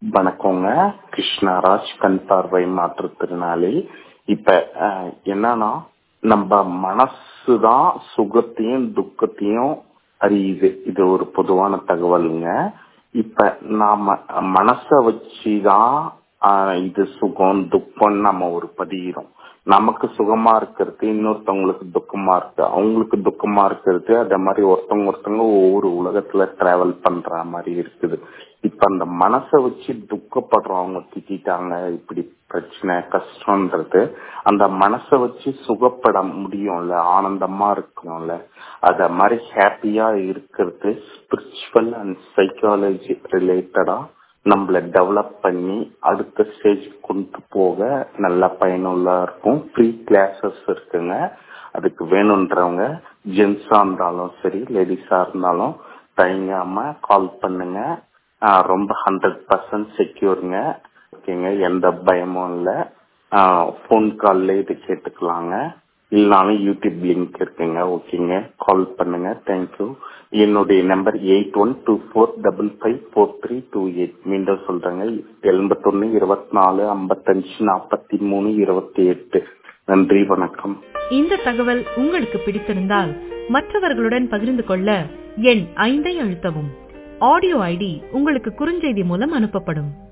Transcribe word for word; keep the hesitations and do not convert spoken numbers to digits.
வணக்கங்க. கிருஷ்ணராஜ், கண் பார்வை மாற்றுத்திறனாளி. இப்ப அஹ், என்னன்னா நம்ம மனசுதான் சுகத்தையும் துக்கத்தையும் அறியுது. இது ஒரு பொதுவான தகவலுங்க. இப்ப நாம மனச வச்சுதான் ஆஹ், இது சுகம் துக்கம் நம்ம ஒரு பதிகிறோம். நமக்கு சுகமா இருக்கிறது இன்னொருத்தவங்களுக்கு துக்கமா இருக்கு, அவங்களுக்கு துக்கமா இருக்கிறது. அதே மாதிரி ஒருத்தவங்க ஒருத்தவங்க ஒவ்வொரு உலகத்துல டிராவல் பண்ற மாதிரி இருக்குது. இப்ப அந்த மனசை வச்சு துக்கப்படுறவங்க திட்டாங்க, இப்படி பிரச்சனை கஷ்டம்ன்றது அந்த மனசை வச்சு சுகப்பட முடியும்ல, ஆனந்தமா இருக்கணும்ல. அத மாதிரி ஹாப்பியா இருக்கிறது ஸ்பிரிச்சுவல் அண்ட் சைக்காலஜி ரிலேட்டடா நம்மள டெவலப் பண்ணி அடுத்த ஸ்டேஜ் கொண்டு போக நல்ல பயனுள்ளா இருக்கும். ஃப்ரீ கிளாஸஸ் இருக்குங்க. அதுக்கு வேணும்ன்றவங்க ஜென்ஸா இருந்தாலும் சரி லேடிஸா இருந்தாலும் தயங்காம கால் பண்ணுங்க. ஆஹ் ரொம்ப ஹண்ட்ரட் பர்சன்ட் செக்யூருங்க. ஓகேங்க, எந்த பயமும் இல்லை. போன் கால்ல இது கேட்டுக்கலாங்க, இல்லைனாலும் யூடியூப் லிங்க் இருக்குங்க. ஓகேங்க, கால் பண்ணுங்க. தேங்க்யூ. என்னுடைய number eight one two four double five four three two eight. மீண்டும் சொல்றேங்க, எண்பத்தொன்னு இருபத்தி நாலு ஐம்பத்தஞ்சு நாற்பத்தி மூணு இருபத்தி எட்டு. நன்றி, வணக்கம். இந்த தகவல் உங்களுக்கு பிடித்திருந்தால் மற்றவர்களுடன் பகிர்ந்து கொள்ள எண் ஐந்தை அழுத்தவும். ஆடியோ ஐடி உங்களுக்கு குறுஞ்செய்தி மூலம் அனுப்பப்படும்.